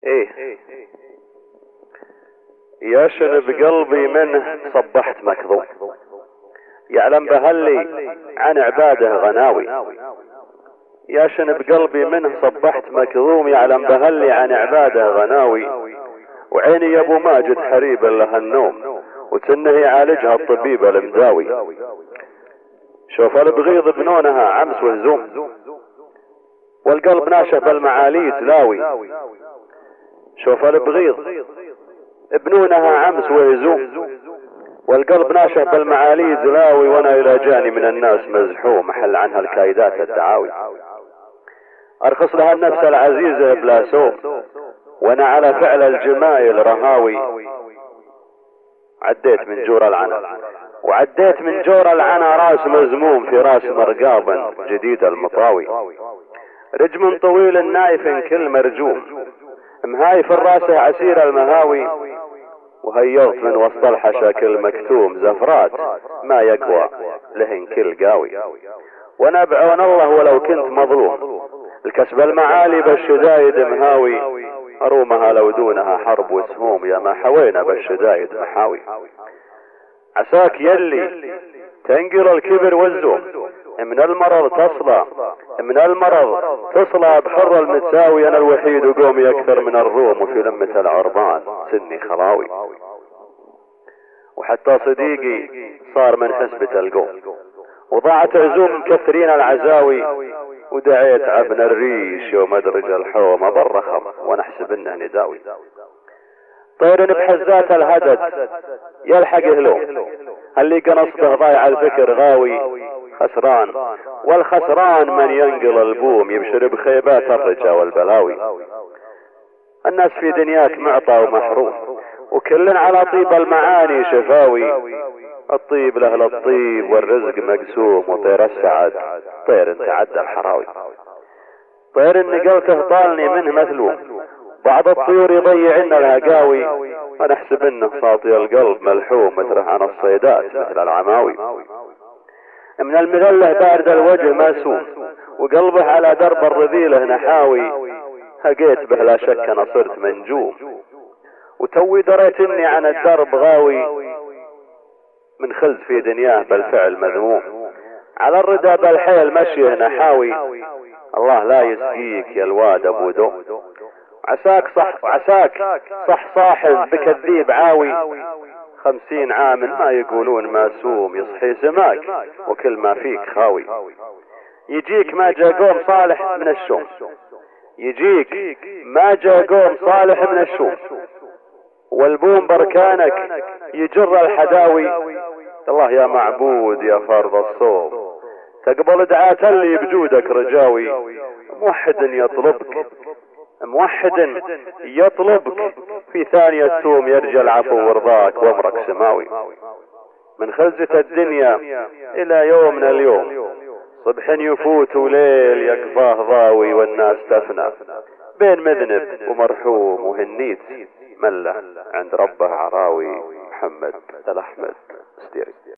ايه يشن بقلبي منه صبحت مكذوب، يعلم بهلي عن عباده غناوي. يشن بقلبي منه صبحت مكذوم، يعلم بهلي عن عباده غناوي. وعيني يا ابو ماجد حريب لها النوم، وتنه يعالجها الطبيب المداوي. شوف البغيض بنونها عمس وهزوم، والقلب ناشف بالمعالي تلاوي. شوف البغيض بنونها عمس وهزوم، والقلب ناشف بالمعالي تلاوي. وانا الى جاني من الناس مزحوم، محل عنها الكايدات الدعاوي. ارخص لها النفس العزيزة بلا سوم، وانا على فعل الجمايل رهاوي. عديت من جور العنا وعديت من جور العنا، راس مزموم في راس مرقاب جديد المطاوي. رجم طويل نايف كل مرجوم، مهايف الراس عسير المهاوي. وهيرت من وسط الحشا كل مكتوم، زفرات ما يقوى لهن كل قاوي. وانا بعون الله ولو كنت مظلوم، الكسب المعالي بالشدايد مهاوي. ارومها لو دونها حرب وسموم، يا ما حوينا بالشدايد محاوي. عساك يلي تنقل الكبر والزوم، من المرض تصلى من المرض تصلى بحر المتساوي. انا الوحيد وقومي اكثر من الروم، وفي لمة العربان سني خلاوي. وحتى صديقي صار من حسبة القوم، وضاعت عزوم كثرين العزاوي. ودعيت عبن الريش يوم ادرج الحوم برخم، ونحسب انه نداوي. طير بحزات الهدد يلحق هلوم، اللي قنصته ضايع الفكر غاوي. خسران والخسران من ينقل البوم، يبشر بخيبات الرجا والبلاوي. الناس في دنياك معطى ومحروم، وكل على طيب المعاني شفاوي. الطيب لأهل الطيب والرزق مقسوم، وطير السعد طير تعدى الحراوي. طير نقلته طالني منه مثلوم، بعض الطيور يضيعن الهقاوي. انا احسب انه ساطي القلب ملحوم، مثله عن الصيدات مثل العماوي. من المذله بارد الوجه ماسوم، وقلبه على درب الرذيله نحاوي. هقيت به لا شك انا صرت منجوم، وتوي دريت اني عن الدرب غاوي. من خلد في دنياه بالفعل مذموم، على الردى بالحيل مشيه نحاوي. الله لا يسقيك يا الواد ابو دوم، عساك صح صاحب بكذيب عاوي. 50 عام ما يقولون ماسوم، يصحي سماك وكل ما فيك خاوي. يجيك ما جا قوم صالح من الشوم، يجيك ما جا قوم صالح من الشوم، والبوم بركانك يجر الحداوي. الله يا معبود يا فرض الصوم، تقبل دعاة اللي بجودك رجاوي. موحد يطلبك موحد يطلبك، في ثانية توم يرجى العفو ورضاك وامرك سماوي. من خزة الدنيا الى يومنا اليوم، صبح يفوت وليل يقفاه ضاوي. والناس تفنى بين مذنب ومرحوم، وهنيت مله عند ربه عراوي. محمد الأحمد ستيري.